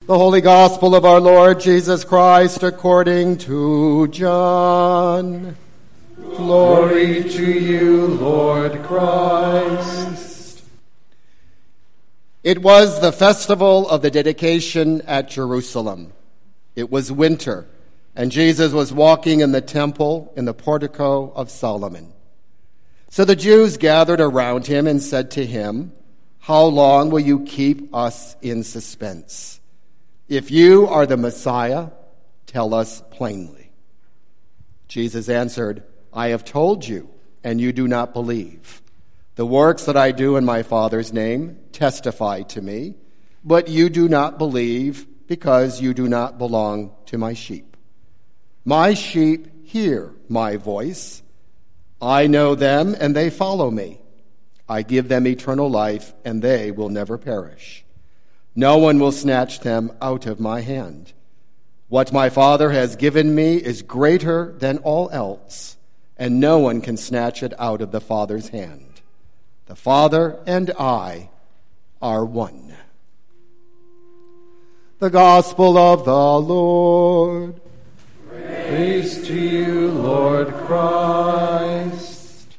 The Holy Gospel of our Lord Jesus Christ according to John. Glory to you, Lord Christ. It was the festival of the dedication at Jerusalem. It was winter, and Jesus was walking in the temple in the portico of Solomon. So the Jews gathered around him and said to him, "How long will you keep us in suspense? If you are the Messiah, tell us plainly." Jesus answered, "I have told you, and you do not believe. The works that I do in my Father's name testify to me, but you do not believe because you do not belong to my sheep. My sheep hear my voice. I know them, and they follow me. I give them eternal life, and they will never perish. No one will snatch them out of my hand. What my Father has given me is greater than all else, and no one can snatch it out of the Father's hand. The Father and I are one." The Gospel of the Lord. Praise to you, Lord Christ.